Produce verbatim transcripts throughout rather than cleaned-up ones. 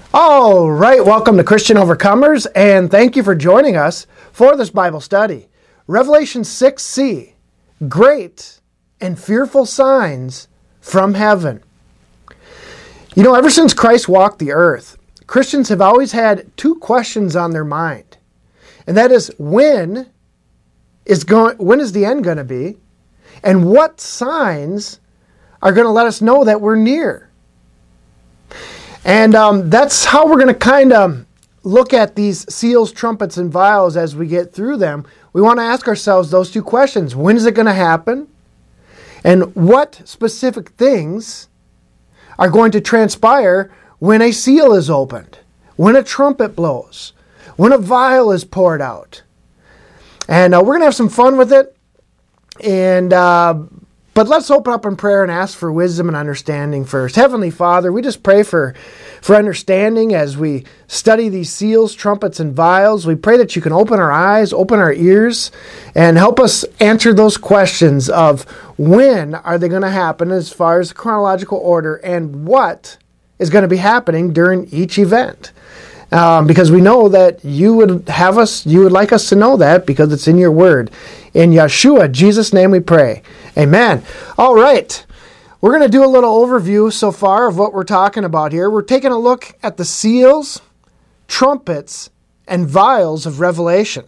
All right, welcome to Christian Overcomers, and thank you for joining us for this Bible study. Revelation six c, Great and Fearful Signs from Heaven. You know, ever since Christ walked the earth, Christians have always had two questions on their mind. And that is, when is going, when is the end going to be? And what signs are going to let us know that we're near? And um, that's how we're going to kind of look at these seals, trumpets, and vials as we get through them. We want to ask ourselves those two questions. When is it going to happen? And what specific things are going to transpire when a seal is opened, when a trumpet blows, when a vial is poured out? And uh, we're going to have some fun with it. And uh, But let's open up in prayer and ask for wisdom and understanding first. Heavenly Father, we just pray for, for understanding as we study these seals, trumpets, and vials. We pray that you can open our eyes, open our ears, and help us answer those questions of when are they going to happen as far as the chronological order and what is going to be happening during each event. Um, because we know that you would have us, you would like us to know that because it's in your word. In Yeshua, Jesus' name we pray. Amen. All right. We're going to do a little overview so far of what we're talking about here. We're taking a look at the seals, trumpets, and vials of Revelation.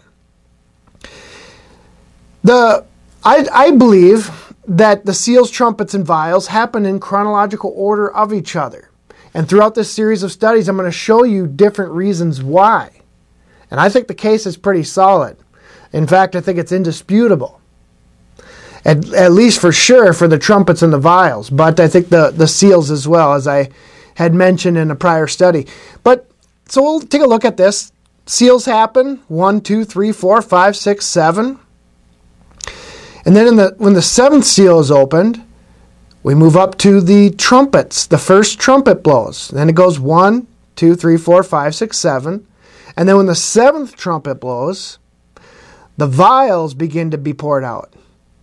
The I, I believe that the seals, trumpets, and vials happen in chronological order of each other. And throughout this series of studies, I'm going to show you different reasons why. And I think the case is pretty solid. In fact, I think it's indisputable. At, at least for sure for the trumpets and the vials. But I think the, the seals as well, as I had mentioned in a prior study. But so we'll take a look at this. Seals happen. One, two, three, four, five, six, seven. And then in the when the seventh seal is opened, we move up to the trumpets. The first trumpet blows. Then it goes one, two, three, four, five, six, seven. And then when the seventh trumpet blows, the vials begin to be poured out.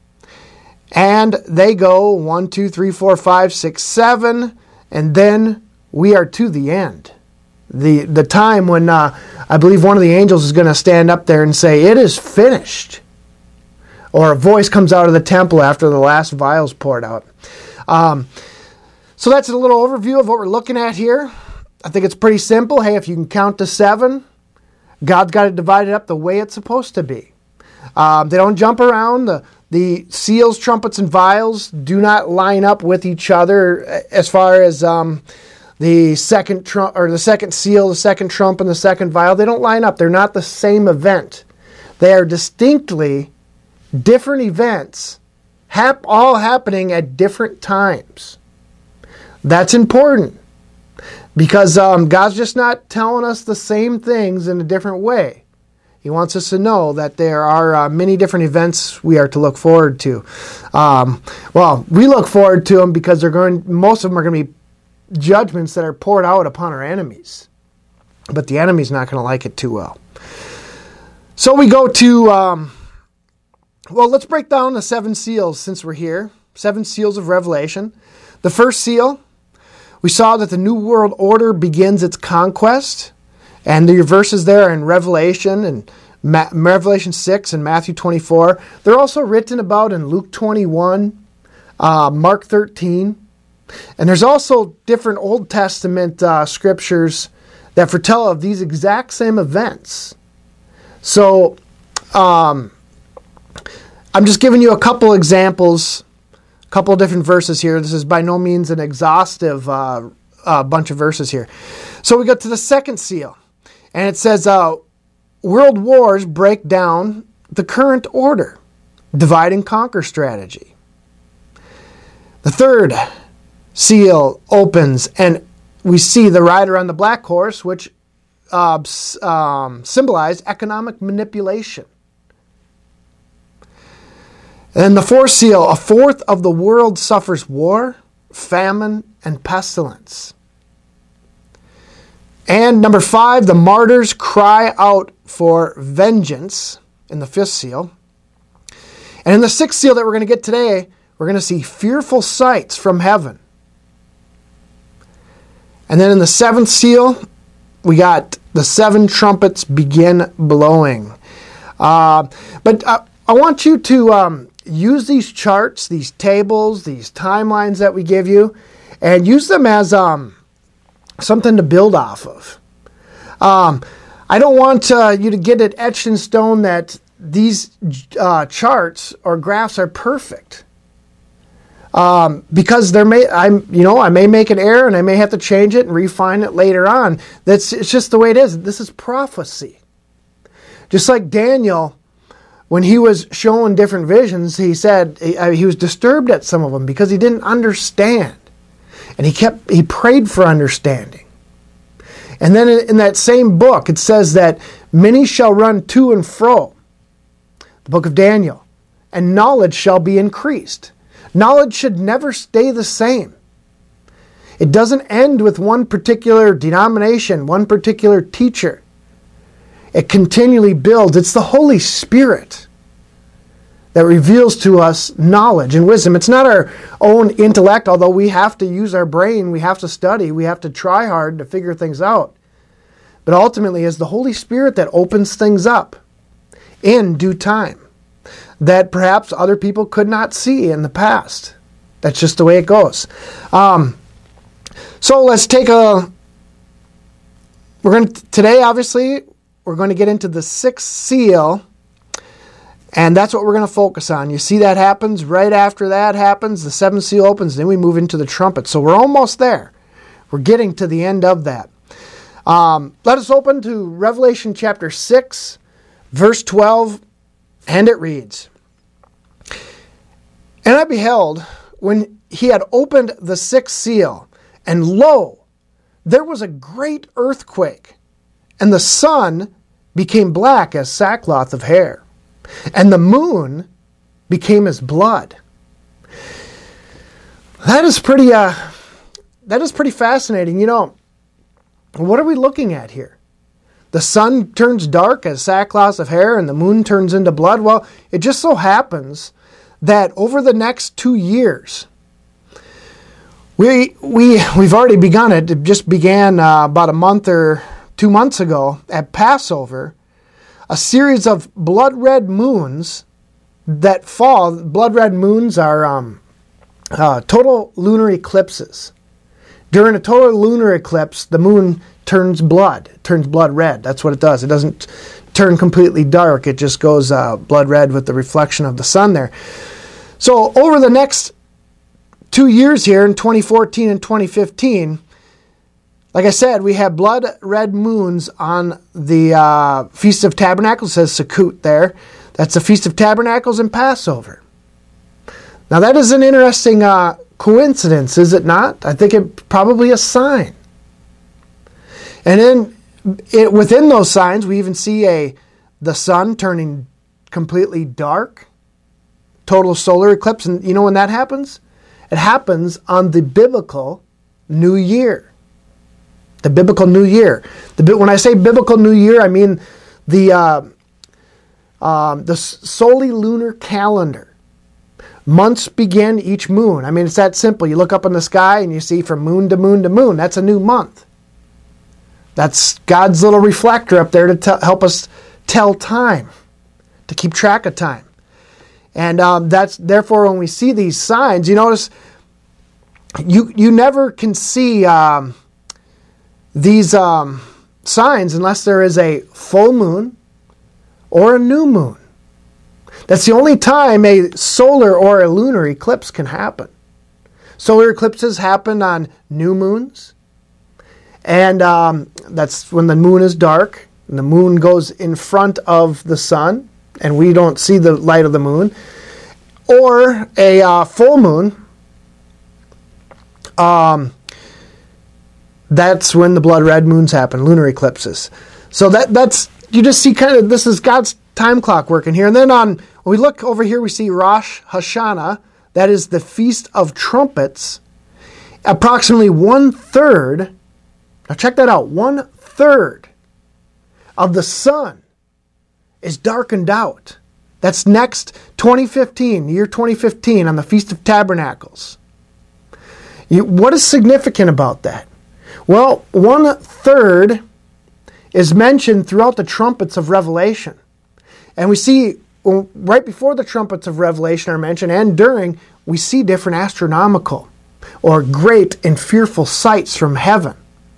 And they go one, two, three, four, five, six, seven. And then we are to the end. The, the time when uh, I believe one of the angels is going to stand up there and say, "It is finished." Or a voice comes out of the temple after the last vial's poured out. Um, so that's a little overview of what we're looking at here. I think it's pretty simple. Hey, if you can count to seven, God's got it divided up the way it's supposed to be. Um, they don't jump around. The, the seals, trumpets, and vials do not line up with each other as far as um, the second trump or the second seal, the second trump, and the second vial. They don't line up. They're not the same event. They are distinctly different events, hap- all happening at different times. That's important because um, God's just not telling us the same things in a different way. He wants us to know that there are uh, many different events we are to look forward to. Um, well, we look forward to them because they're going. Most of them are going to be judgments that are poured out upon our enemies, but the enemy's not going to like it too well. So we go to. Um, Well, let's break down the seven seals since we're here. Seven seals of Revelation. The first seal, we saw that the New World Order begins its conquest. And the verses there in Revelation and Ma- Revelation six and Matthew twenty-four. They're also written about in Luke twenty-one, uh, Mark thirteen. And there's also different Old Testament uh, scriptures that foretell of these exact same events. So, um... I'm just giving you a couple examples, a couple of different verses here. This is by no means an exhaustive uh, uh, bunch of verses here. So we go to the second seal, and it says, uh, world wars break down the current order, divide and conquer strategy. The third seal opens, and we see the rider on the black horse, which uh, um, symbolized economic manipulation. And the fourth seal, a fourth of the world suffers war, famine, and pestilence. And number five, the martyrs cry out for vengeance in the fifth seal. And in the sixth seal that we're going to get today, we're going to see fearful sights from heaven. And then in the seventh seal, we got the seven trumpets begin blowing. Uh, but uh, I want you to um, use these charts, these tables, these timelines that we give you, and use them as um, something to build off of. Um, I don't want uh, you to get it etched in stone that these uh, charts or graphs are perfect. Um, because there may, I'm, you know, I may make an error and I may have to change it and refine it later on. That's it's just the way it is. This is prophecy. Just like Daniel, when he was shown different visions, he said he, he was disturbed at some of them because he didn't understand, and he kept he prayed for understanding. And then in, in that same book, it says that many shall run to and fro, the book of Daniel, and knowledge shall be increased. Knowledge should never stay the same. It doesn't end with one particular denomination, one particular teacher. It continually builds. It's the Holy Spirit that reveals to us knowledge and wisdom. It's not our own intellect, although we have to use our brain, we have to study, we have to try hard to figure things out. But ultimately, it's the Holy Spirit that opens things up in due time that perhaps other people could not see in the past. That's just the way it goes. Um, so let's take a... We're going to today, obviously, we're going to get into the sixth seal, and that's what we're going to focus on. You see that happens right after that happens, the seventh seal opens, then we move into the trumpet. So we're almost there. We're getting to the end of that. Um, let us open to Revelation chapter six, verse twelve, and it reads, "And I beheld, when he had opened the sixth seal, and lo, there was a great earthquake, and the sun became black as sackcloth of hair, and the moon became as blood." That is pretty, uh, that is pretty fascinating. You know, what are we looking at here? The sun turns dark as sackcloth of hair, and the moon turns into blood. Well, it just so happens that over the next two years, we we we've already begun it. It just began uh, about a month or two months ago at Passover. A series of blood red moons that fall. Blood red moons are um, uh, total lunar eclipses. During a total lunar eclipse, the moon turns blood. It turns blood red. That's what it does. It doesn't turn completely dark. It just goes uh, blood red with the reflection of the sun there. So over the next two years here in twenty fourteen and twenty fifteen, like I said, we have blood red moons on the uh, Feast of Tabernacles. It says Sukkot there. That's the Feast of Tabernacles and Passover. Now that is an interesting uh, coincidence, is it not? I think it's probably a sign. And then it, within those signs, we even see a the sun turning completely dark, total solar eclipse. And you know when that happens? It happens on the biblical New Year. The biblical New Year. The when I say biblical New Year, I mean the uh, um, the solely lunar calendar. Months begin each moon. I mean, it's that simple. You look up in the sky and you see from moon to moon to moon. That's a new month. That's God's little reflector up there to t- help us tell time, to keep track of time. And um, that's therefore when we see these signs, you notice you you never can see um, these um, signs unless there is a full moon or a new moon. That's the only time a solar or a lunar eclipse can happen. Solar eclipses happen on new moons. And um, that's when the moon is dark, and the moon goes in front of the sun, and we don't see the light of the moon. Or a uh, full moon, um, that's when the blood red moons happen, lunar eclipses. So that that's you just see kind of, this is God's time clock working here. And then on when we look over here, we see Rosh Hashanah, that is the Feast of Trumpets. Approximately one-third, now check that out, one-third of the sun is darkened out. That's next twenty fifteen, the year twenty fifteen, on the Feast of Tabernacles. You, what is significant about that? Well, one-third is mentioned throughout the trumpets of Revelation. And we see, well, right before the trumpets of Revelation are mentioned and during, we see different astronomical or great and fearful sights from heaven.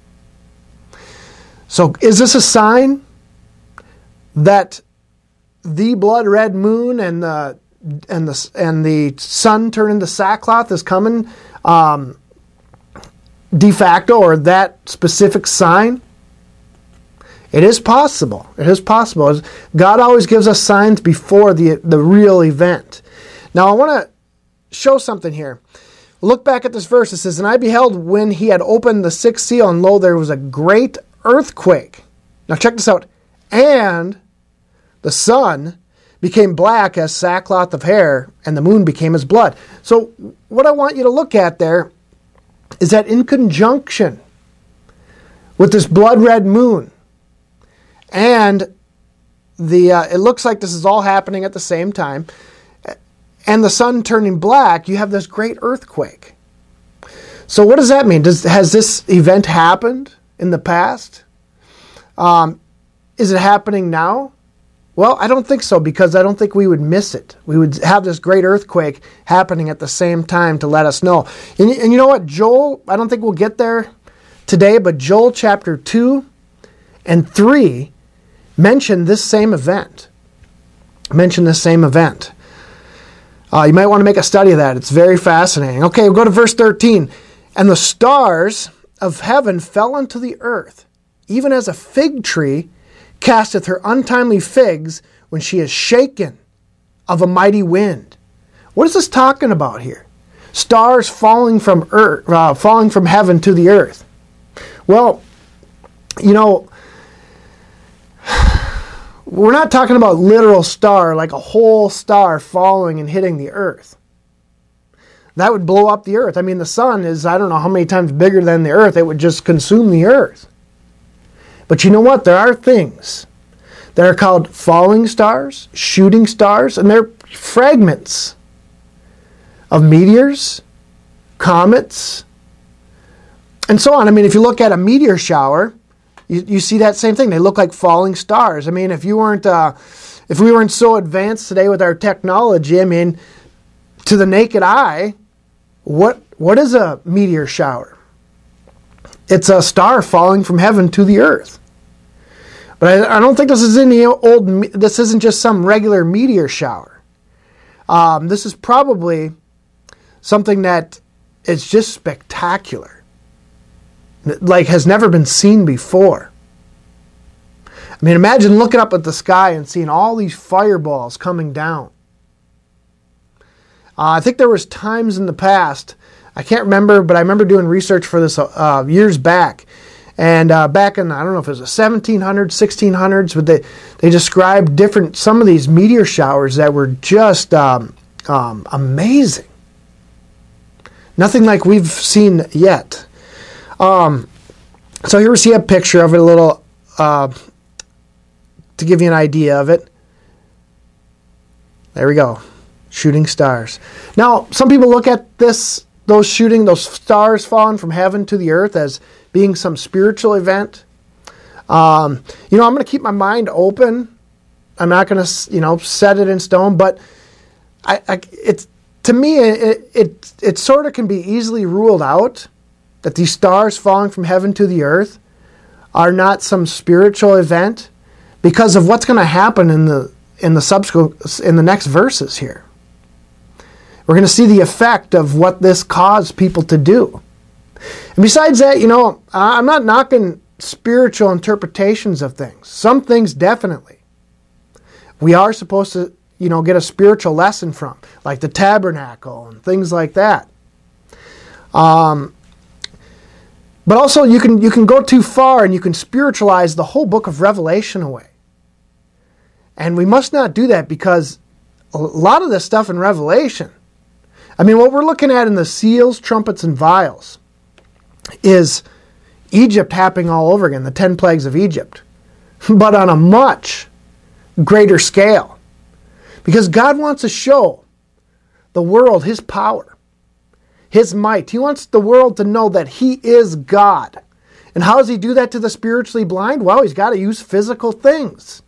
So is this a sign that the blood red moon and the and the and the sun turning to sackcloth is coming um, de facto, or that specific sign? It is possible. It is possible. God always gives us signs before the the real event. Now I want to show something here. Look back at this verse. It says, "And I beheld when he had opened the sixth seal, and lo, there was a great earthquake." Now check this out. "And the sun became black as sackcloth of hair, and the moon became as blood." So what I want you to look at there is that in conjunction with this blood red moon, and the uh, it looks like this is all happening at the same time, and the sun turning black, you have this great earthquake. So what does that mean? Does has this event happened in the past? Um, is it happening now? Well, I don't think so, because I don't think we would miss it. We would have this great earthquake happening at the same time to let us know. And, and you know what? Joel, I don't think we'll get there today, but Joel chapter two and three mention this same event. Mention this same event. Uh, you might want to make a study of that. It's very fascinating. Okay, we'll go to verse thirteen. "And the stars of heaven fell unto the earth, even as a fig tree casteth her untimely figs when she is shaken of a mighty wind." What is this talking about here? Stars falling from earth, uh, falling from heaven to the earth. Well, you know, we're not talking about literal star, like a whole star falling and hitting the earth. That would blow up the earth. I mean, the sun is, I don't know how many times bigger than the earth. It would just consume the earth. But you know what? There are things that are called falling stars, shooting stars, and they're fragments of meteors, comets, and so on. I mean, if you look at a meteor shower, you, you see that same thing. They look like falling stars. I mean, if you weren't, uh, if we weren't so advanced today with our technology, I mean, to the naked eye, what what is a meteor shower? It's a star falling from heaven to the earth. But I, I don't think this is any old. This isn't just some regular meteor shower. Um, this is probably something that is just spectacular, like has never been seen before. I mean, imagine looking up at the sky and seeing all these fireballs coming down. Uh, I think there was times in the past, I can't remember, but I remember doing research for this uh, years back. And uh, back in, I don't know if it was the seventeen hundreds, sixteen hundreds, but they, they described different, some of these meteor showers that were just um, um, amazing. Nothing like we've seen yet. Um, so here we see a picture of it, a little, uh, to give you an idea of it. There we go. Shooting stars. Now, some people look at this, those shooting, those stars falling from heaven to the earth as being some spiritual event. Um, you know, I'm going to keep my mind open. I'm not going to, you know, set it in stone, but I, I it's, to me, it, it, it sort of can be easily ruled out that these stars falling from heaven to the earth are not some spiritual event because of what's going to happen in the, in the subsequent, in the next verses here. We're going to see the effect of what this caused people to do. And besides that, you know, I'm not knocking spiritual interpretations of things. Some things definitely. We are supposed to, you know, get a spiritual lesson from, like the tabernacle and things like that. Um, but also you can you can go too far and you can spiritualize the whole book of Revelation away. And we must not do that because a lot of this stuff in Revelation, I mean, what we're looking at in the seals, trumpets, and vials is Egypt happening all over again, the ten plagues of Egypt, but on a much greater scale. Because God wants to show the world His power, His might. He wants the world to know that He is God. And how does he do that to the spiritually blind? Well, he's got to use physical things.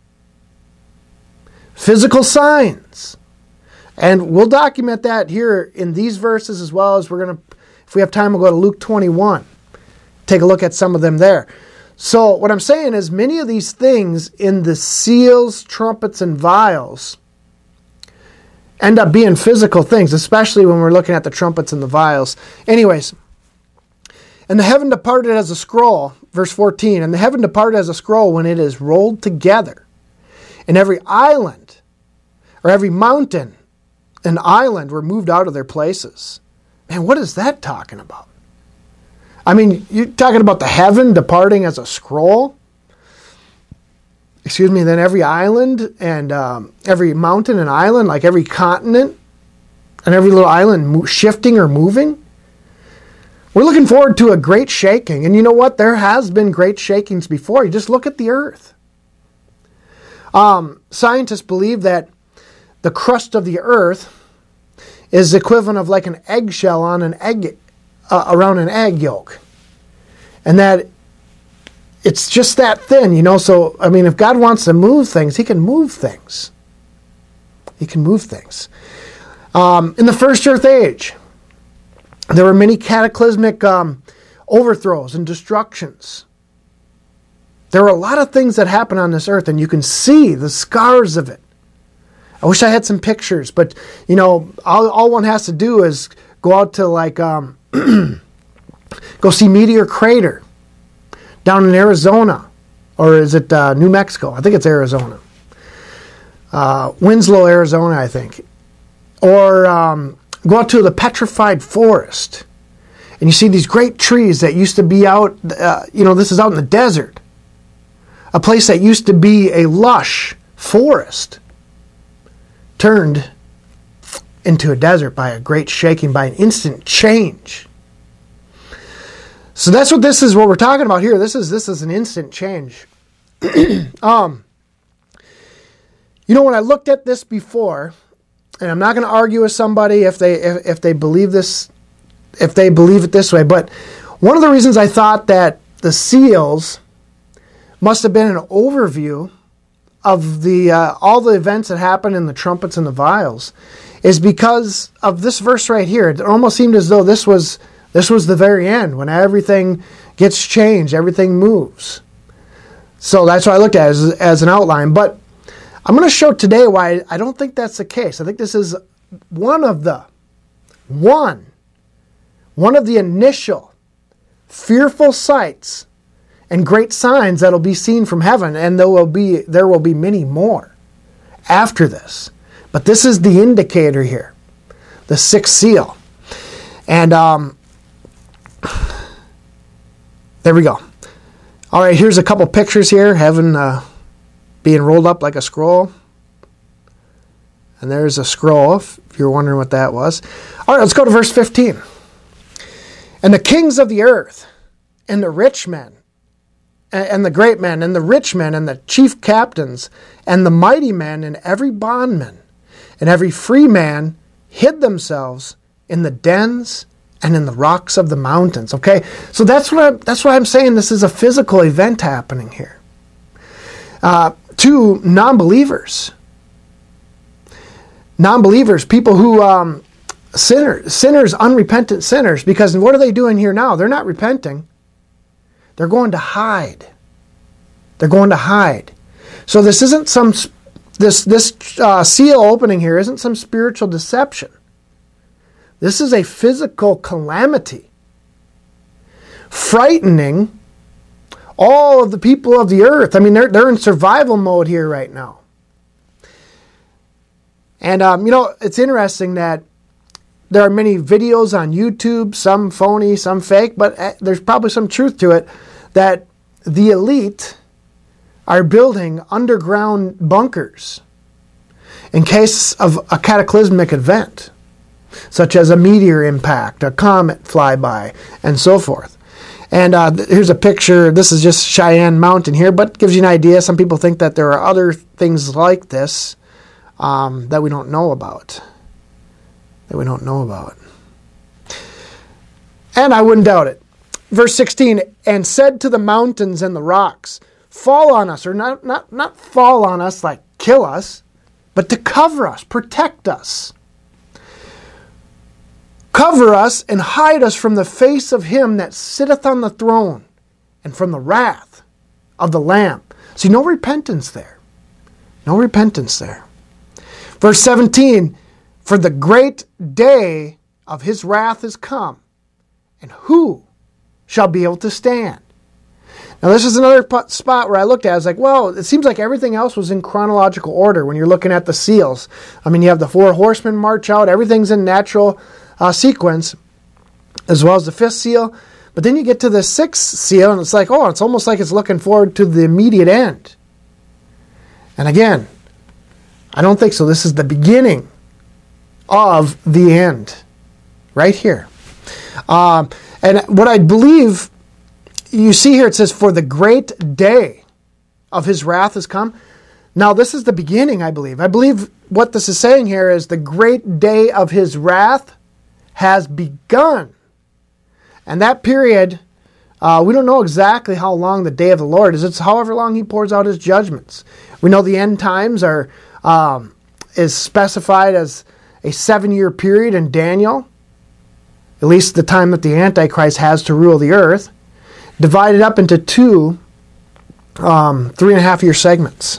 Physical signs. And we'll document that here in these verses as well as we're going to, if we have time, we'll go to Luke twenty-one. Take a look at some of them there. So what I'm saying is many of these things in the seals, trumpets, and vials end up being physical things, especially when we're looking at the trumpets and the vials. Anyways, and the heaven departed as a scroll, verse fourteen, and the heaven departed as a scroll when it is rolled together. And every island, or every mountain and island were moved out of their places. Man, what is that talking about? I mean, you're talking about the heaven departing as a scroll? Excuse me, then every island and um, every mountain and island, like every continent and every little island mo- shifting or moving? We're looking forward to a great shaking. And you know what? There has been great shakings before. You just look at the earth. Um, scientists believe that the crust of the earth is equivalent of like an eggshell on an egg, uh, around an egg yolk. And that it's just that thin, you know. So, I mean, if God wants to move things, he can move things. He can move things. Um, in the first earth age, there were many cataclysmic um, overthrows and destructions. There were a lot of things that happen on this earth, and you can see the scars of it. I wish I had some pictures, but, you know, all, all one has to do is go out to, like, um, go see Meteor Crater down in Arizona. Or is it uh, New Mexico? I think it's Arizona. Uh, Winslow, Arizona, I think. Or um, go out to the Petrified Forest. And you see these great trees that used to be out, uh, you know, this is out in the desert. A place that used to be a lush forest turned into a desert by a great shaking, by an instant change. So that's what this is, what we're talking about here. This is this is an instant change. um, you know, when I looked at this before, and I'm not going to argue with somebody if they if, if they believe this, if they believe it this way, but one of the reasons I thought that the seals must have been an overview of the uh, all the events that happened in the trumpets and the vials is because of this verse right here. It almost seemed as though this was this was the very end, when everything gets changed, everything moves. So that's what I looked at as, as an outline. But I'm going to show today why I don't think that's the case. I think this is one of the one one of the initial fearful sights and great signs that will be seen from heaven, and there will be there will be many more after this. But this is the indicator here, the sixth seal. And um, there we go. All right, here's a couple pictures here, heaven uh, being rolled up like a scroll. And there's a scroll, if you're wondering what that was. All right, let's go to verse fifteen. And the kings of the earth, and the rich men, and the great men, and the rich men, and the chief captains, and the mighty men, and every bondman, and every free man hid themselves in the dens and in the rocks of the mountains. Okay, so that's what I'm, that's why I'm saying this is a physical event happening here. Uh, to non-believers, non-believers, people who um, sinners, sinners, unrepentant sinners. Because what are they doing here now? They're not repenting. They're going to hide. They're going to hide. So this isn't some, this this uh, seal opening here isn't some spiritual deception. This is a physical calamity, frightening all of the people of the earth. I mean, they're they're in survival mode here right now. And um, you know, it's interesting that there are many videos on YouTube, some phony, some fake, but there's probably some truth to it, that the elite are building underground bunkers in case of a cataclysmic event, such as a meteor impact, a comet flyby, and so forth. And uh, here's a picture. This is just Cheyenne Mountain here, but gives you an idea. Some people think that there are other things like this um, that we don't know about. That we don't know about. And I wouldn't doubt it. verse sixteen, and said to the mountains and the rocks, fall on us, or not, not, not fall on us like kill us, but to cover us, protect us. Cover us and hide us from the face of him that sitteth on the throne and from the wrath of the Lamb. See, no repentance there. No repentance there. Verse seventeen, for the great day of his wrath is come, and who shall be able to stand? Now, this is another spot where I looked at it. I was like, well, it seems like everything else was in chronological order when you're looking at the seals. I mean, you have the four horsemen march out. Everything's in natural uh, sequence, as well as the fifth seal. But then you get to the sixth seal, and it's like, oh, it's almost like it's looking forward to the immediate end. And again, I don't think so. This is the beginning of the end, right here. Um, and what I believe... You see here it says, for the great day of his wrath has come. Now this is the beginning, I believe. I believe what this is saying here is the great day of his wrath has begun. And that period, uh, we don't know exactly how long the day of the Lord is. It's however long he pours out his judgments. We know the end times are um, is specified as a seven-year period in Daniel, at least the time that the Antichrist has to rule the earth, divided up into two um, three and a half year segments.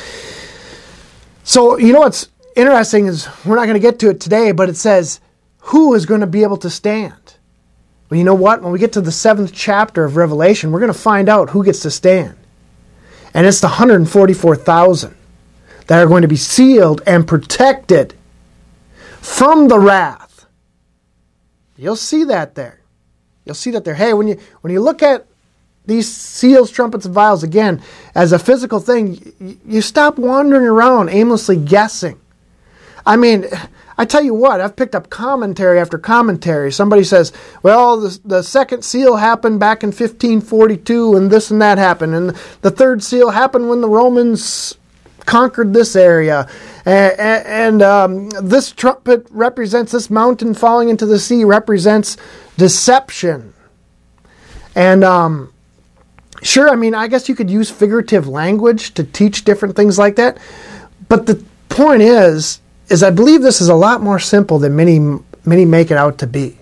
So, you know what's interesting is, we're not going to get to it today, but it says, who is going to be able to stand? Well, you know what? When we get to the seventh chapter of Revelation, we're going to find out who gets to stand. And it's the one hundred forty-four thousand that are going to be sealed and protected from the wrath. You'll see that there. You'll see that there. Hey, when you when you look at these seals, trumpets, and vials again as a physical thing, you, you stop wandering around aimlessly guessing. I mean, I tell you what, I've picked up commentary after commentary. Somebody says, well, the, the second seal happened back in fifteen forty-two, and this and that happened, and the third seal happened when the Romans conquered this area, and, and um, this trumpet represents, this mountain falling into the sea represents deception. And um, sure, I mean, I guess you could use figurative language to teach different things like that. But the point is, is I believe this is a lot more simple than many many make it out to be.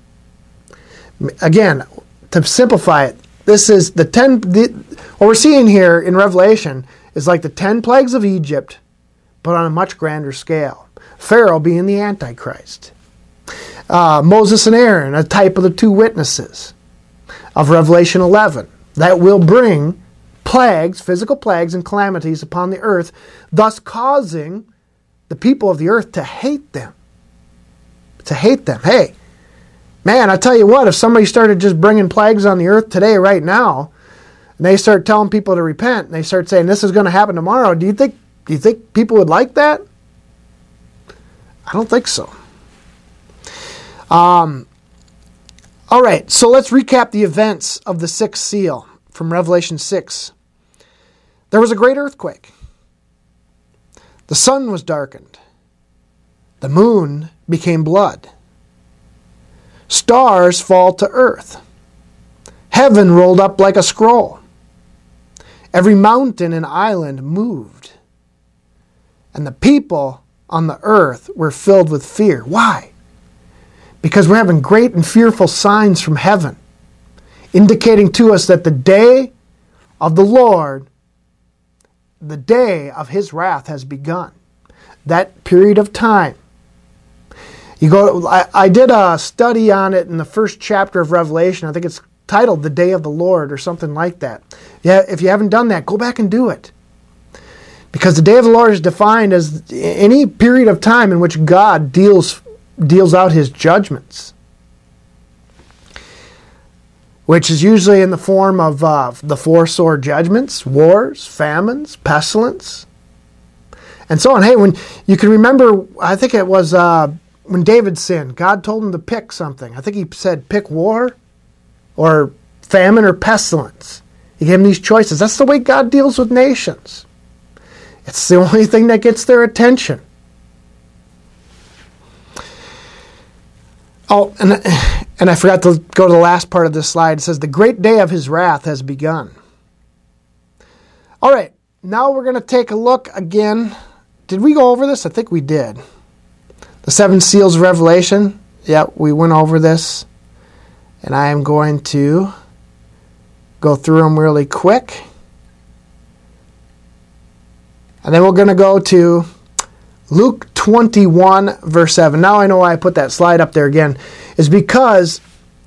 Again, to simplify it, this is the ten. The, what we're seeing here in Revelation is like the ten plagues of Egypt, but on a much grander scale. Pharaoh being the Antichrist. Uh, Moses and Aaron, a type of the two witnesses of Revelation eleven, that will bring plagues, physical plagues and calamities upon the earth, thus causing the people of the earth to hate them. To hate them. Hey, man, I tell you what, if somebody started just bringing plagues on the earth today, right now, and they start telling people to repent, and they start saying this is going to happen tomorrow, do you think do you think people would like that? I don't think so. Um, all right, so let's recap the events of the sixth seal from Revelation six. There was a great earthquake. The sun was darkened. The moon became blood. Stars fall to earth. Heaven rolled up like a scroll. Every mountain and island moved. And the people on the earth were filled with fear. Why? Because we're having great and fearful signs from heaven, indicating to us that the day of the Lord, the day of his wrath has begun. That period of time. You go. I, I did a study on it in the first chapter of Revelation. I think it's titled "The Day of the Lord" or something like that. Yeah, if you haven't done that, go back and do it. Because the day of the Lord is defined as any period of time in which God deals deals out his judgments, which is usually in the form of uh, the four sore judgments, wars, famines, pestilence, and so on. Hey, when you can remember, I think it was uh, when David sinned, God told him to pick something. I think he said pick war or famine or pestilence. He gave him these choices. That's the way God deals with nations. It's the only thing that gets their attention. Oh, and And I forgot to go to the last part of this slide. It says, the great day of his wrath has begun. All right, now we're going to take a look again. Did we go over this? I think we did. The seven seals of Revelation. Yep, we went over this. And I am going to go through them really quick. And then we're going to go to Luke twenty-one, verse seven. Now I know why I put that slide up there again. Is because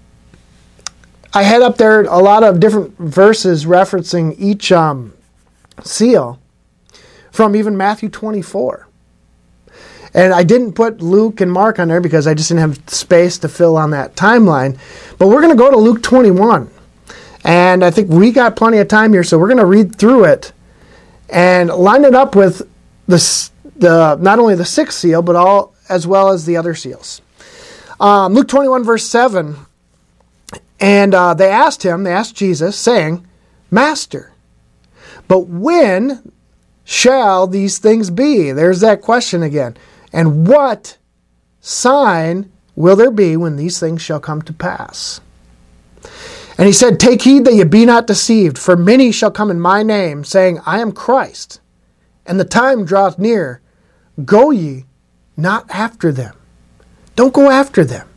I had up there a lot of different verses referencing each um, seal from even Matthew twenty-four. And I didn't put Luke and Mark on there because I just didn't have space to fill on that timeline. But we're going to go to Luke twenty-one. And I think we got plenty of time here, so we're going to read through it and line it up with the, the not only the sixth seal, but all as well as the other seals. Um, Luke twenty-one, verse seven. And uh, they asked him, they asked Jesus, saying, Master, but when shall these things be? There's that question again. And what sign will there be when these things shall come to pass? And he said, Take heed that ye be not deceived, for many shall come in my name, saying, I am Christ, and the time draweth near. Go ye not after them. Don't go after them.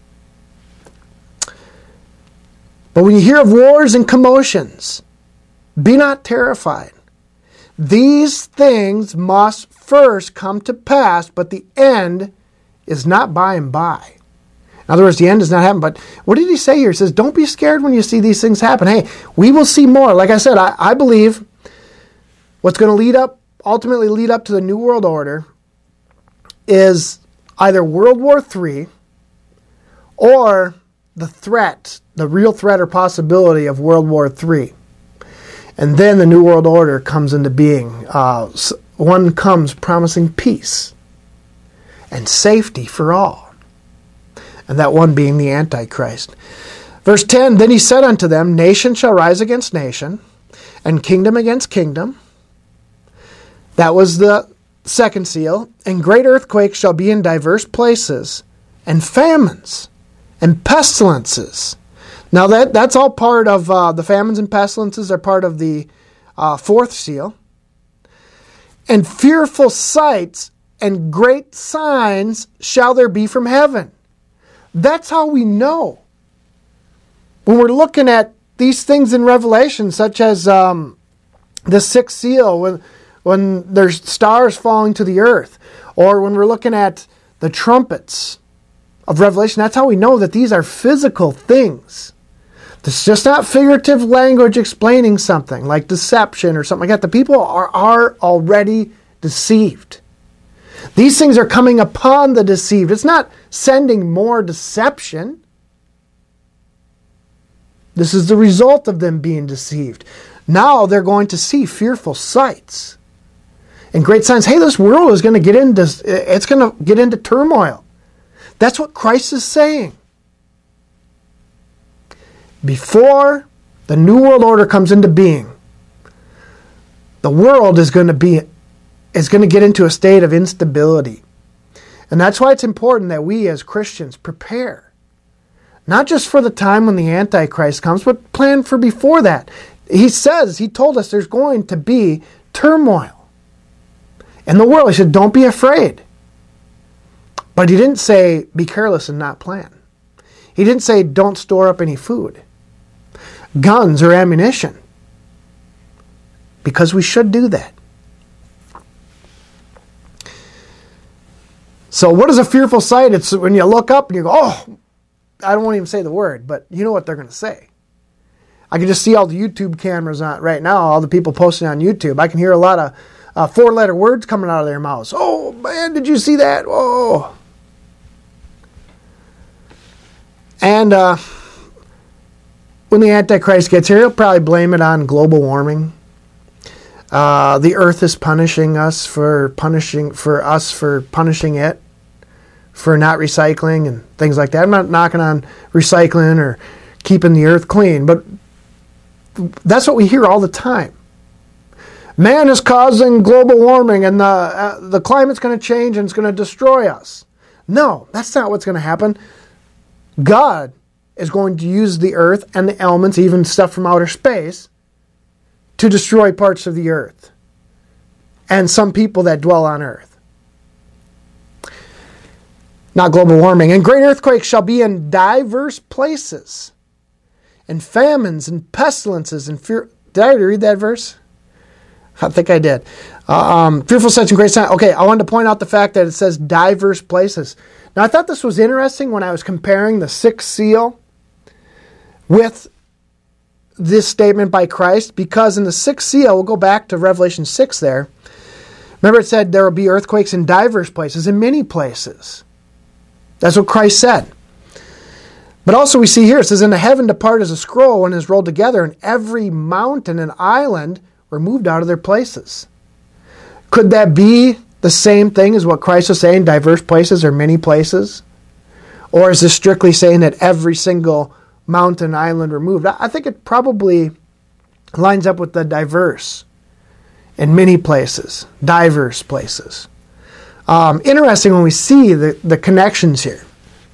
But when you hear of wars and commotions, be not terrified. These things must first come to pass, but the end is not by and by. In other words, the end does not happen. But what did he say here? He says, don't be scared when you see these things happen. Hey, we will see more. Like I said, I, I believe what's going to lead up, ultimately lead up to the New World Order is either World War Three or the threat, the real threat or possibility of World War Three. And then the New World Order comes into being. Uh, one comes promising peace and safety for all. And that one being the Antichrist. Verse ten, Then he said unto them, Nation shall rise against nation, and kingdom against kingdom. That was the second seal. And great earthquakes shall be in diverse places, and famines, and pestilences. Now that that's all part of uh, the famines and pestilences are part of the uh, fourth seal. And fearful sights and great signs shall there be from heaven. That's how we know. When we're looking at these things in Revelation, such as um, the sixth seal, when, when there's stars falling to the earth, or when we're looking at the trumpets of Revelation, that's how we know that these are physical things. It's just not figurative language explaining something like deception or something like that. The people are, are already deceived. These things are coming upon the deceived. It's not sending more deception. This is the result of them being deceived. Now they're going to see fearful sights and great signs. Hey, this world is going to get into, it's going to get into turmoil. That's what Christ is saying. Before the New World Order comes into being, the world is going to be is going to get into a state of instability. And that's why it's important that we as Christians prepare. Not just for the time when the Antichrist comes, but plan for before that. He says, he told us there's going to be turmoil in the world. He said, don't be afraid. But he didn't say, be careless and not plan. He didn't say, don't store up any food, guns, or ammunition. Because we should do that. So what is a fearful sight? It's when you look up and you go, oh, I don't want to even say the word, but you know what they're going to say. I can just see all the YouTube cameras on right now, all the people posting on YouTube. I can hear a lot of uh, four-letter words coming out of their mouths. Oh, man, did you see that? Oh. And uh, when the Antichrist gets here, he'll probably blame it on global warming. Uh, the earth is punishing us for punishing for us for punishing it, for not recycling and things like that. I'm not knocking on recycling or keeping the earth clean, but that's what we hear all the time. Man is causing global warming, and the uh, the climate's going to change and it's going to destroy us. No, that's not what's going to happen. God is going to use the earth and the elements, even stuff from outer space, to destroy parts of the earth and some people that dwell on earth. Not global warming. And great earthquakes shall be in diverse places, and famines and pestilences and fear. Did I read that verse? I think I did. Uh, um, fearful sights and great signs. Okay, I wanted to point out the fact that it says diverse places. Now, I thought this was interesting when I was comparing the sixth seal with this statement by Christ, because in the sixth seal, we'll go back to Revelation six there. Remember, it said there will be earthquakes in diverse places, in many places. That's what Christ said. But also we see here, it says, "In the heaven depart as a scroll when it is rolled together, and every mountain and island were moved out of their places." Could that be the same thing as what Christ was saying, diverse places or many places? Or is this strictly saying that every single mountain, island removed? I think it probably lines up with the diverse in many places, diverse places. Um, interesting when we see the, the connections here.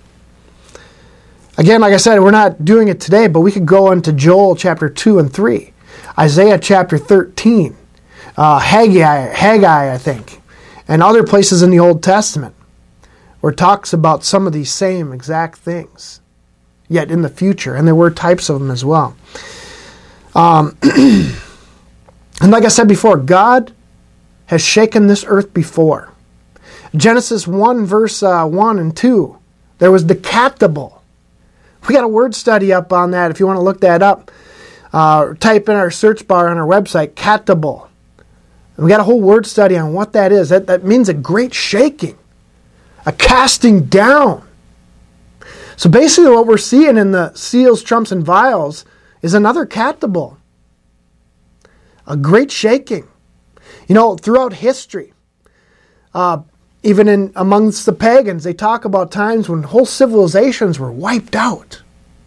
Again, like I said, we're not doing it today, but we could go into Joel chapter two and three, Isaiah chapter thirteen, uh, Haggai, Haggai, I think, and other places in the Old Testament where it talks about some of these same exact things, yet in the future, and there were types of them as well. Um, and like I said before, God has shaken this earth before. Genesis one, verse uh, one and two, there was decatable. We got a word study up on that if you want to look that up. Uh, type in our search bar on our website, catable. And we got a whole word study on what that is. That, that means a great shaking, a casting down. So basically what we're seeing in the seals, trumps, and vials is another catable. A great shaking. You know, throughout history, uh, even in amongst the pagans, they talk about times when whole civilizations were wiped out.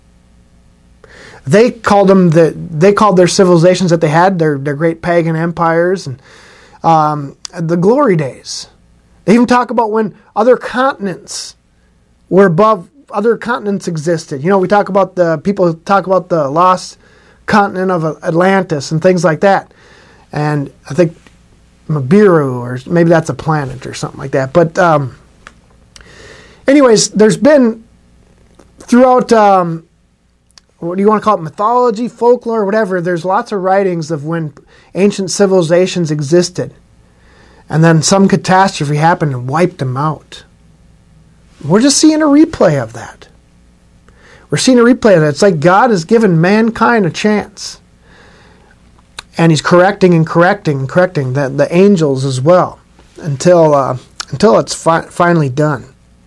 They called them the they called their civilizations that they had their their great pagan empires and um, the glory days. They even talk about when other continents were above other continents existed. You know, we talk about the people talk about the lost continent of Atlantis and things like that. And I think Mabiru, or maybe that's a planet or something like that. But um, anyways, there's been throughout, um, what do you want to call it, mythology, folklore, whatever, there's lots of writings of when ancient civilizations existed. And then some catastrophe happened and wiped them out. We're just seeing a replay of that. We're seeing a replay of that. It's like God has given mankind a chance. And he's correcting and correcting and correcting the, the angels as well until uh, until it's fi- finally done.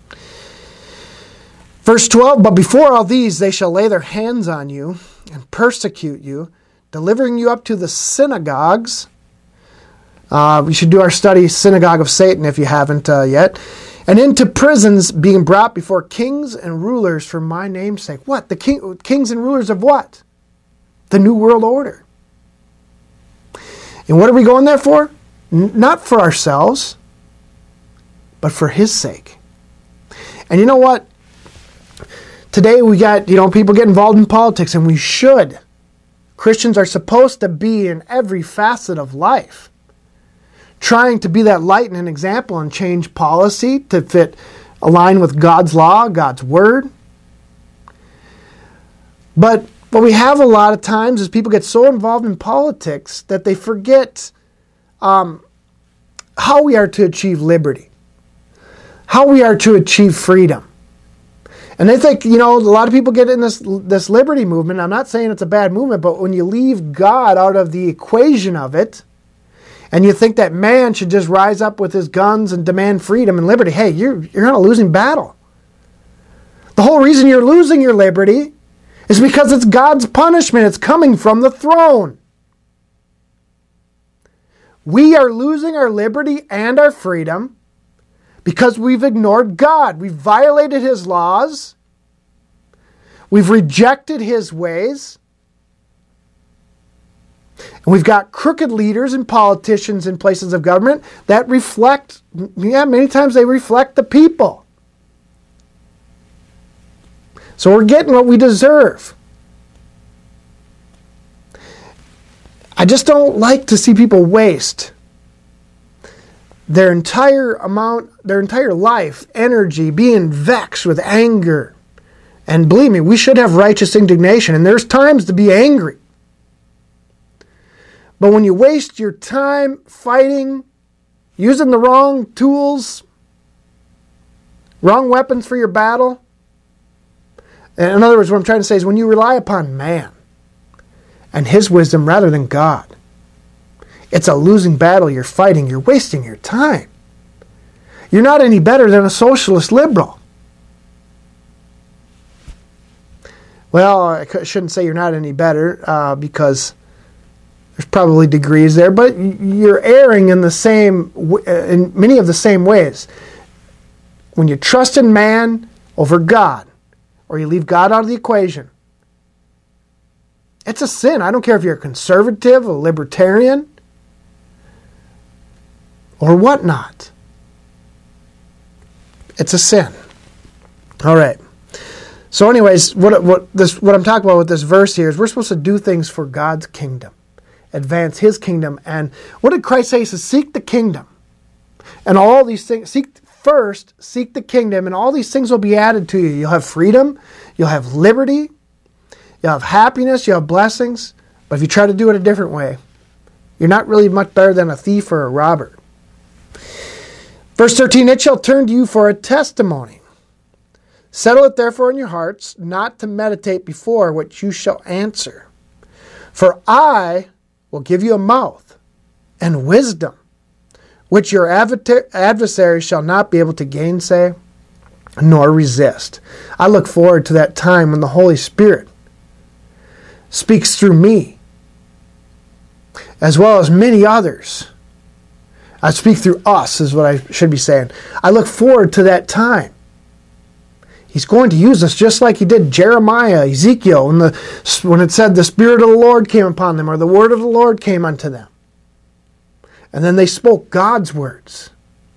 Verse twelve, "But before all these they shall lay their hands on you and persecute you, delivering you up to the synagogues." Uh, we should do our study, Synagogue of Satan, if you haven't uh, yet. "And into prisons, being brought before kings and rulers for my name's sake." What? The king, kings and rulers of what? The New World Order. And what are we going there for? N- not for ourselves, but for His sake. And you know what? Today we got, you know, people get involved in politics, and we should. Christians are supposed to be in every facet of life, trying to be that light and an example and change policy to fit, align with God's law, God's word. But what we have a lot of times is people get so involved in politics that they forget um, how we are to achieve liberty, how we are to achieve freedom. And they think, you know, a lot of people get in this this liberty movement. I'm not saying it's a bad movement, but when you leave God out of the equation of it, and you think that man should just rise up with his guns and demand freedom and liberty, hey, you're you're in a losing battle. The whole reason you're losing your liberty is because it's God's punishment. It's coming from the throne. We are losing our liberty and our freedom because we've ignored God. We've violated His laws. We've rejected His ways. And we've got crooked leaders and politicians in places of government that reflect, yeah, many times they reflect the people. So we're getting what we deserve. I just don't like to see people waste their entire amount, their entire life, energy, being vexed with anger. And believe me, we should have righteous indignation, and there's times to be angry. But when you waste your time fighting, using the wrong tools, wrong weapons for your battle, and in other words, what I'm trying to say is when you rely upon man and his wisdom rather than God, it's a losing battle you're fighting. You're wasting your time. You're not any better than a socialist liberal. Well, I shouldn't say you're not any better uh, because there's probably degrees there, but you're erring in the same, in many of the same ways. When you trust in man over God, or you leave God out of the equation, it's a sin. I don't care if you're a conservative, a libertarian, or whatnot. It's a sin. All right. So anyways, what what this what I'm talking about with this verse here is we're supposed to do things for God's kingdom, advance his kingdom. And what did Christ say? He says, seek the kingdom. And all these things, seek first, seek the kingdom, and all these things will be added to you. You'll have freedom, you'll have liberty, you'll have happiness, you'll have blessings. But if you try to do it a different way, you're not really much better than a thief or a robber. Verse thirteen, it shall turn to you for a testimony. Settle it therefore in your hearts, not to meditate before what you shall answer. For I will give you a mouth and wisdom, which your adversary shall not be able to gainsay nor resist. I look forward to that time when the Holy Spirit speaks through me, as well as many others. I speak through us, is what I should be saying. I look forward to that time. He's going to use us just like he did Jeremiah, Ezekiel, when, the, when it said the Spirit of the Lord came upon them, or the word of the Lord came unto them. And then they spoke God's words.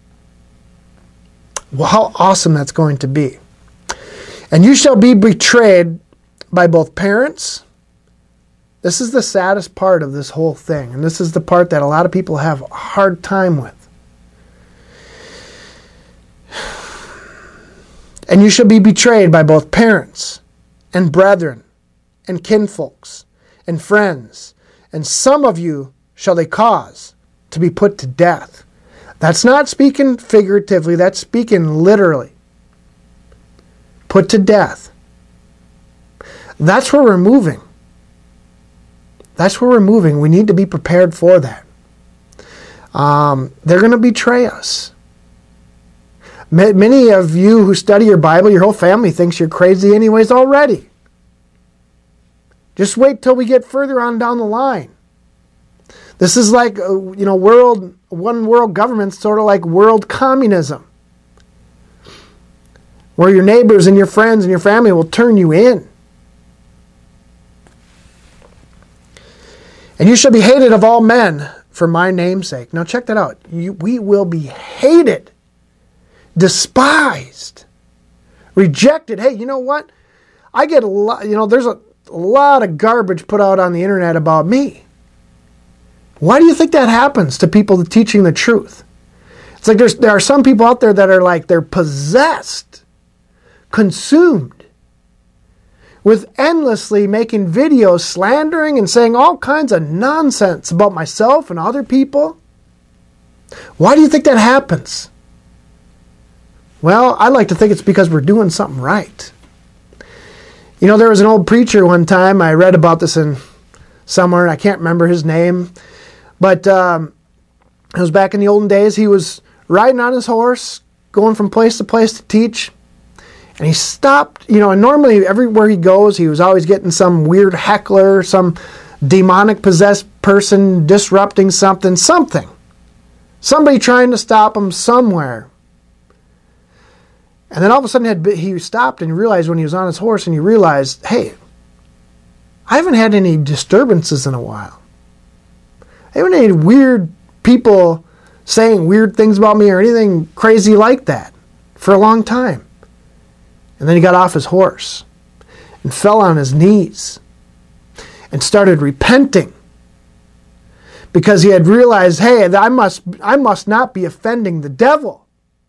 Well, how awesome that's going to be. And you shall be betrayed by both parents. This is the saddest part of this whole thing. And this is the part that a lot of people have a hard time with. And you shall be betrayed by both parents and brethren and kinfolks and friends. And some of you shall they cause to be put to death. That's not speaking figuratively. That's speaking literally. Put to death. That's where we're moving. That's where we're moving. We need to be prepared for that. Um, they're going to betray us. Many of you who study your Bible, your whole family thinks you're crazy anyways already. Just wait till we get further on down the line. This is like, you know, world one world government, sort of like world communism, where your neighbors and your friends and your family will turn you in. And you shall be hated of all men for my name's sake. Now check that out. You, we will be hated, despised, rejected. Hey, you know what? I get a lot, you know, there's a, a lot of garbage put out on the internet about me. Why do you think that happens to people teaching the truth? It's like there's, there are some people out there that are like, they're possessed, consumed with endlessly making videos, slandering and saying all kinds of nonsense about myself and other people. Why do you think that happens? Well, I like to think it's because we're doing something right. You know, there was an old preacher one time, I read about this in somewhere, and I can't remember his name, but um, it was back in the olden days. He was riding on his horse, going from place to place to teach, and he stopped, you know, and normally everywhere he goes, he was always getting some weird heckler, some demonic possessed person disrupting something, something. Somebody trying to stop him somewhere. And then all of a sudden he stopped and realized when he was on his horse and he realized, hey, I haven't had any disturbances in a while. I haven't had any weird people saying weird things about me or anything crazy like that for a long time. And then he got off his horse and fell on his knees and started repenting because he had realized, hey, I must, I must not be offending the devil.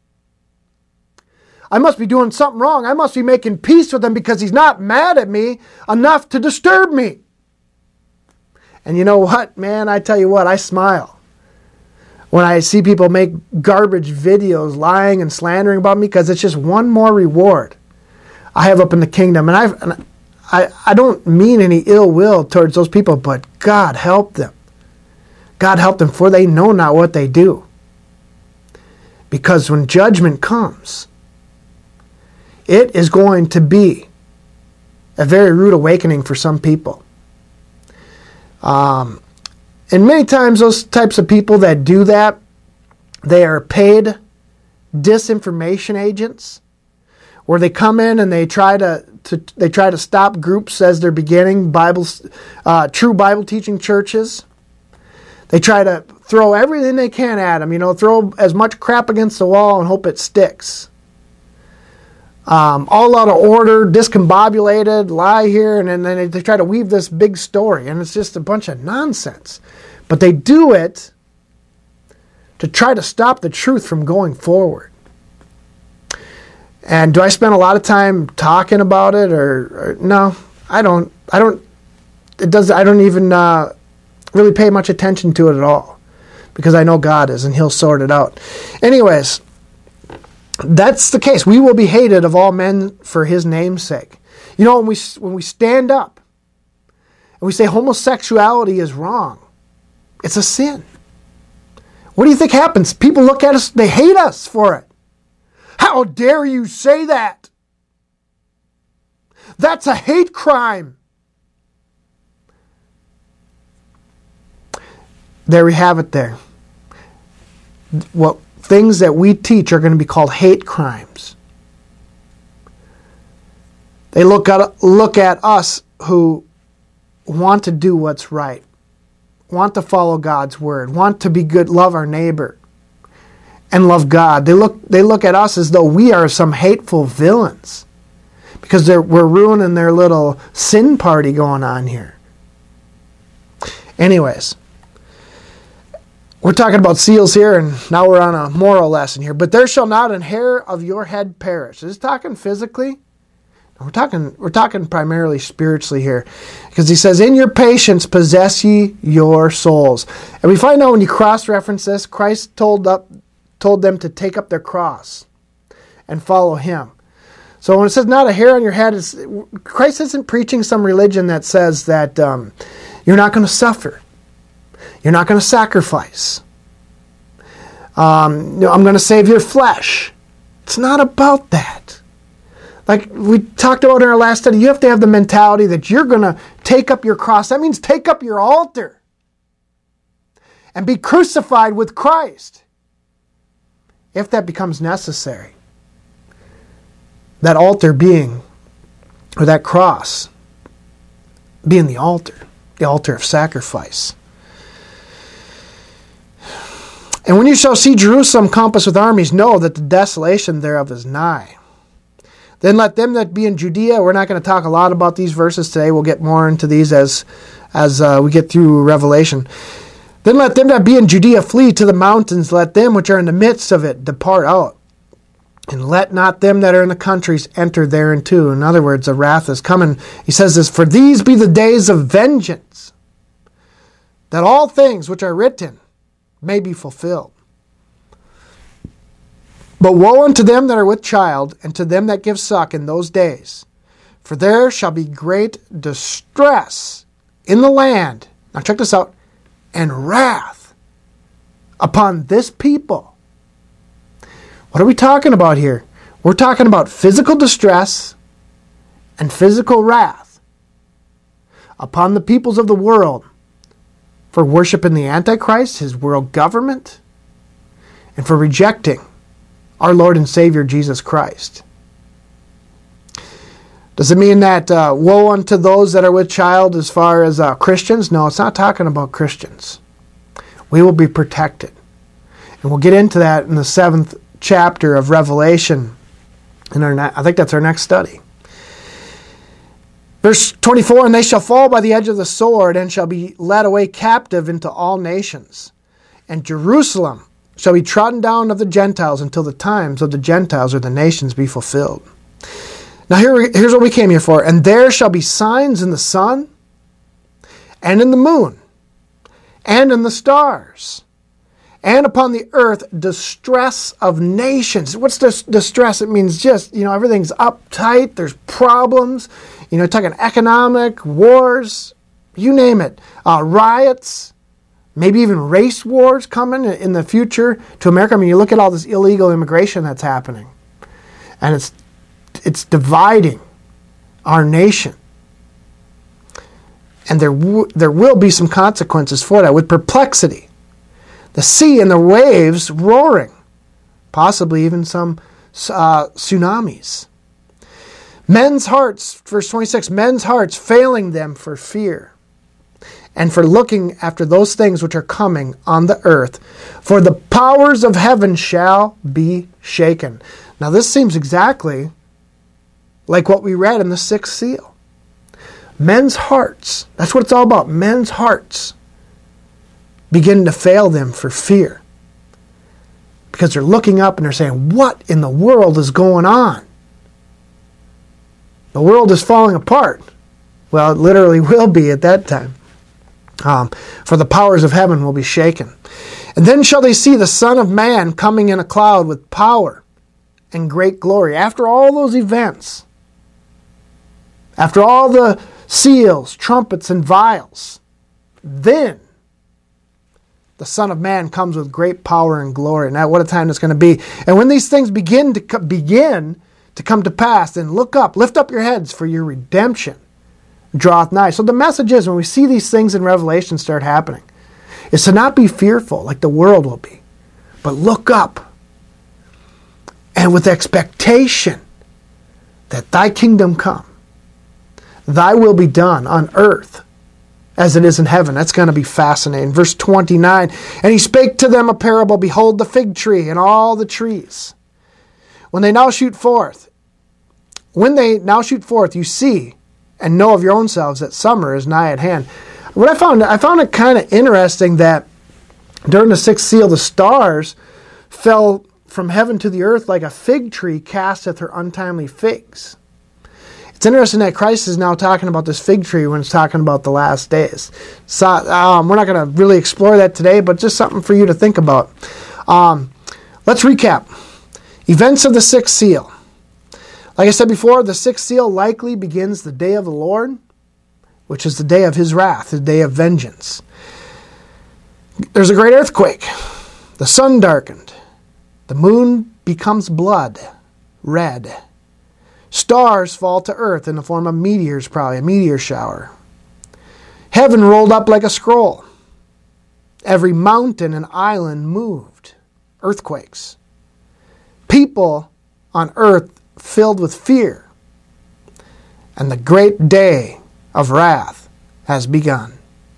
I must be doing something wrong. I must be making peace with him because he's not mad at me enough to disturb me. And you know what, man? I tell you what, I smile when I see people make garbage videos lying and slandering about me, because it's just one more reward I have up in the kingdom. And, I've, and I, I don't mean any ill will towards those people, but God help them. God help them, for they know not what they do. Because when judgment comes, it is going to be a very rude awakening for some people. Um, and many times those types of people that do that, they are paid disinformation agents, where they come in and they try to, to they try to stop groups as they're beginning, Bible, uh, true Bible teaching churches. They try to throw everything they can at them, you know, throw as much crap against the wall and hope it sticks. Um, all out of order, discombobulated, lie here, and then they, they try to weave this big story, and it's just a bunch of nonsense. But they do it to try to stop the truth from going forward. And do I spend a lot of time talking about it, or, or no? I don't. I don't. It does. I don't even uh, really pay much attention to it at all, because I know God is, and He'll sort it out. Anyways. That's the case. We will be hated of all men for His name's sake. You know, when we when we stand up and we say homosexuality is wrong, it's a sin. What do you think happens? People look at us, they hate us for it. How dare you say that? That's a hate crime. There we have it there. What things that we teach are going to be called hate crimes. They look at, look at us who want to do what's right, want to follow God's word, want to be good, love our neighbor, and love God. They look, they look at us as though we are some hateful villains because they're, we're ruining their little sin party going on here. Anyways. We're talking about seals here, and now we're on a moral lesson here. But there shall not an hair of your head perish. Is this talking physically? No, we're talking we're talking primarily spiritually here. Because he says, in your patience possess ye your souls. And we find out when you cross-reference this, Christ told up told them to take up their cross and follow Him. So when it says not a hair on your head, it's, Christ isn't preaching some religion that says that um, you're not going to suffer. You're not going to sacrifice. Um, you know, I'm going to save your flesh. It's not about that. Like we talked about in our last study, you have to have the mentality that you're going to take up your cross. That means take up your altar and be crucified with Christ, if that becomes necessary. That altar being, or that cross being the altar, the altar of sacrifice. And when you shall see Jerusalem compassed with armies, know that the desolation thereof is nigh. Then let them that be in Judea, we're not going to talk a lot about these verses today. We'll get more into these as, as uh, we get through Revelation. Then let them that be in Judea flee to the mountains. Let them which are in the midst of it depart out. And let not them that are in the countries enter thereinto. In other words, the wrath is coming. He says this, for these be the days of vengeance, that all things which are written may be fulfilled. But woe unto them that are with child, and to them that give suck in those days. For there shall be great distress in the land. Now check this out. And wrath upon this people. What are we talking about here? We're talking about physical distress and physical wrath upon the peoples of the world for worshiping the Antichrist, his world government, and for rejecting our Lord and Savior Jesus Christ. Does it mean that uh, woe unto those that are with child as far as uh, Christians? No, it's not talking about Christians. We will be protected. And we'll get into that in the seventh chapter of Revelation. In our, I think that's our next study. Verse twenty-four, and they shall fall by the edge of the sword and shall be led away captive into all nations. And Jerusalem shall be trodden down of the Gentiles until the times of the Gentiles or the nations be fulfilled. Now here, here's what we came here for. And there shall be signs in the sun and in the moon and in the stars and upon the earth distress of nations. What's this distress? It means just, you know, everything's uptight. There's problems. You know, talking economic, wars, you name it. Uh, riots, maybe even race wars coming in the future to America. I mean, you look at all this illegal immigration that's happening. And it's it's dividing our nation. And there, w- there will be some consequences for that with perplexity. The sea and the waves roaring. Possibly even some uh, tsunamis. Men's hearts, verse twenty-six, men's hearts failing them for fear and for looking after those things which are coming on the earth. For the powers of heaven shall be shaken. Now this seems exactly like what we read in the sixth seal. Men's hearts, that's what it's all about. Men's hearts begin to fail them for fear. Because they're looking up and they're saying, what in the world is going on? The world is falling apart. Well, it literally will be at that time. Um, for the powers of heaven will be shaken. And then shall they see the Son of Man coming in a cloud with power and great glory. After all those events, after all the seals, trumpets, and vials, then the Son of Man comes with great power and glory. Now, what a time it's going to be. And when these things begin to co- begin to come to pass, then look up, lift up your heads, for your redemption draweth nigh. So the message is, when we see these things in Revelation start happening, is to not be fearful like the world will be, but look up and with expectation that thy kingdom come, thy will be done on earth as it is in heaven. That's going to be fascinating. Verse twenty-nine, and he spake to them a parable, behold the fig tree and all the trees. When they now shoot forth, when they now shoot forth, you see and know of your own selves that summer is nigh at hand. What I found, I found it kind of interesting that during the sixth seal, the stars fell from heaven to the earth like a fig tree casteth her untimely figs. It's interesting that Christ is now talking about this fig tree when it's talking about the last days. So um, we're not going to really explore that today, but just something for you to think about. Um, let's recap. Events of the sixth seal. Like I said before, the sixth seal likely begins the day of the Lord, which is the day of his wrath, the day of vengeance. There's a great earthquake. The sun darkened. The moon becomes blood, red. Stars fall to earth in the form of meteors, probably a meteor shower. Heaven rolled up like a scroll. Every mountain and island moved. Earthquakes. People on earth filled with fear. And the great day of wrath has begun.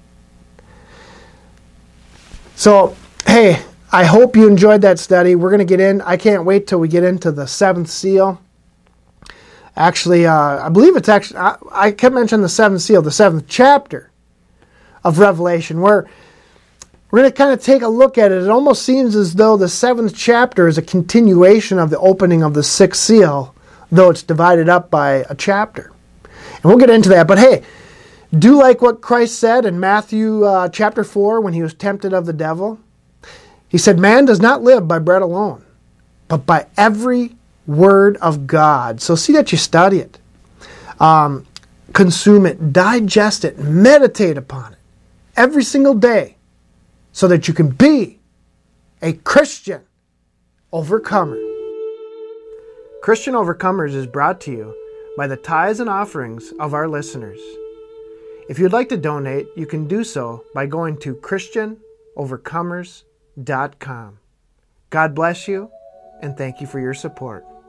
So, hey, I hope you enjoyed that study. We're going to get in. I can't wait till we get into the seventh seal. Actually, uh, I believe it's actually, I, I kept mentioning the seventh seal, the seventh chapter of Revelation, where we're going to kind of take a look at it. It almost seems as though the seventh chapter is a continuation of the opening of the sixth seal, though it's divided up by a chapter. And we'll get into that. But hey, do like what Christ said in Matthew uh, chapter four when he was tempted of the devil. He said, man does not live by bread alone, but by every word of God. So see that you study it. Um, consume it, digest it, meditate upon it every single day so that you can be a Christian overcomer. Christian Overcomers is brought to you by the tithes and offerings of our listeners. If you'd like to donate, you can do so by going to Christian Overcomers dot com. God bless you, and thank you for your support.